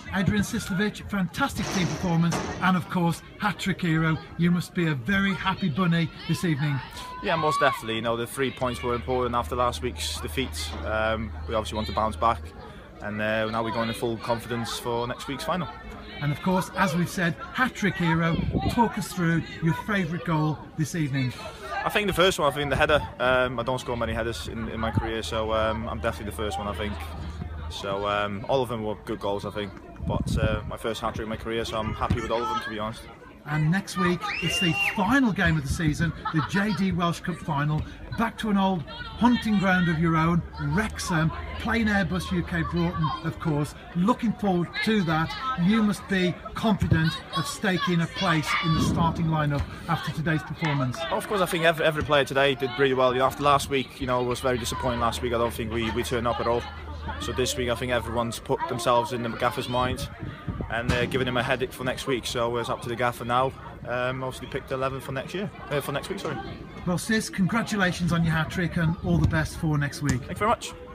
Adrian Sislovic, fantastic team performance, and of course, hat-trick hero. You must be a very happy bunny this evening. Yeah, most definitely. You know, the 3 points were important after last week's defeat. We obviously want to bounce back, and now we're going in full confidence for next week's final. And of course, as we've said, hat-trick hero, talk us through your favourite goal this evening. I think the first one, I think the header. I don't score many headers in my career, so I'm definitely the first one, I think. So all of them were good goals, I think. But my first hat-trick in my career, so I'm happy with all of them, to be honest. And next week, it's the final game of the season, the JD Welsh Cup final. Back to an old hunting ground of your own, Wrexham, playing Airbus UK Broughton, of course. Looking forward to that. You must be confident of staking a place in the starting lineup after today's performance. Of course, I think every player today did really well. You know, after last week, you know, it was very disappointing last week. I don't think we turned up at all. So this week, I think everyone's put themselves in the gaffer's mind and giving him a headache for next week. So it's up to the gaffer now. Obviously picked 11 for next week. Sorry. Well, Sis, congratulations on your hat-trick and all the best for next week. Thank you very much.